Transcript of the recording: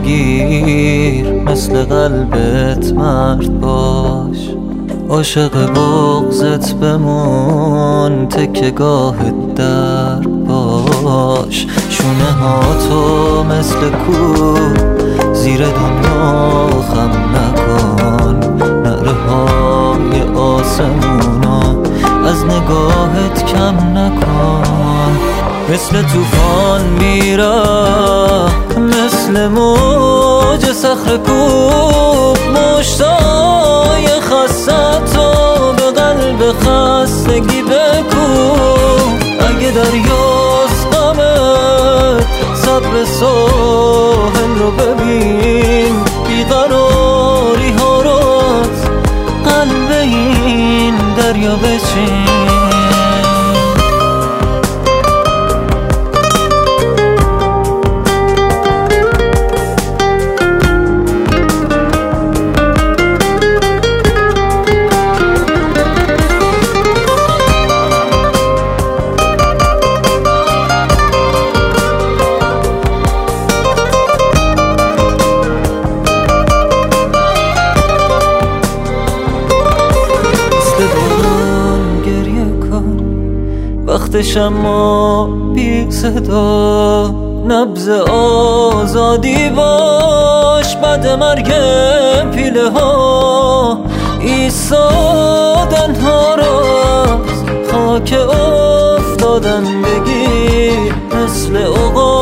بگیر، مثل قلبت مرد باش. عاشق بغضت بمون، تکه گاهت در باش. شونه ها تو مثل کوه، زیر دنیا خم نکن. نعره های آسمونا از نگاهت کم نکن. مثل طوفان میرم، مثل موج صخره کوب. مشتای خسته تو به قلب خستگی بکوب. اگه دریاست غمت، صبر ساحل رو ببین. بیقراری ها رو از قلب این دریا بچین. وقتش اما بی صدا، نبض آزادی باش. بعد مرگ پیله ها ایستادن ها را از خاک افتادن بگیر. مثل